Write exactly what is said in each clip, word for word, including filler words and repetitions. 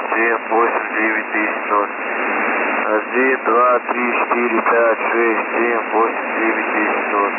семь, восемь, девять, десять, ноль. Один, два, три, четыре, пять, шесть, семь, восемь, девять, десять, ноль.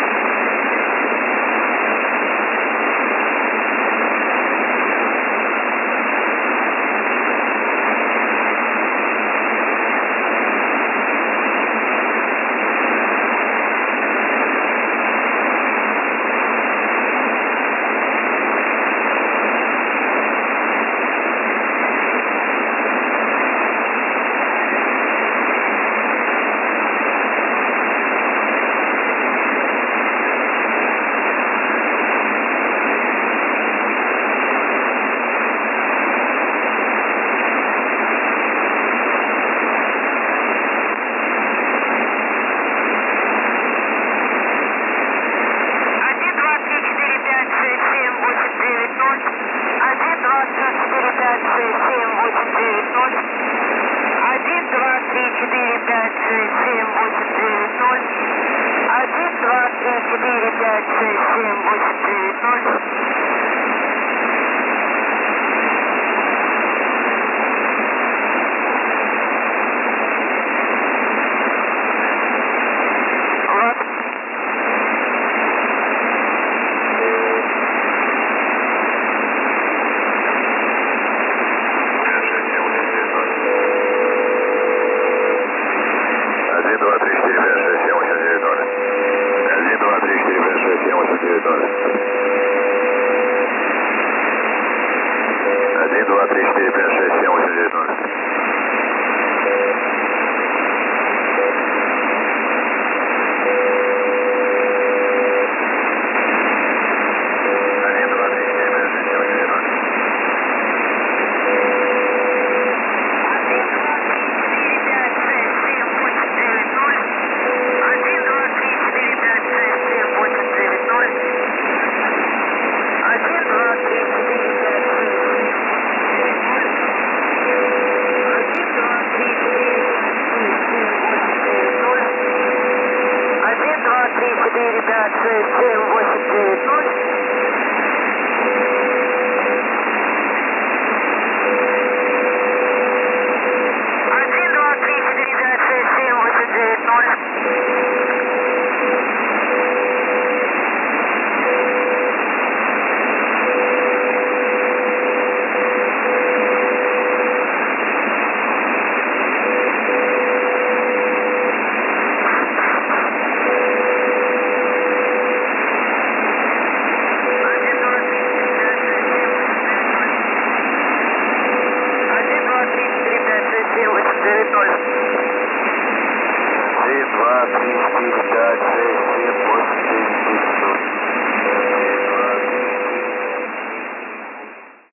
Один, два, три, четыре, пять, шесть, семь, восемь, девять, ноль. четыре, пять, шесть, семь, восемь, девять, ноль. Один, два, три, четыре, пять, шесть, семь, восемь, девять, ноль. Один, два, три, четыре, пять, шесть,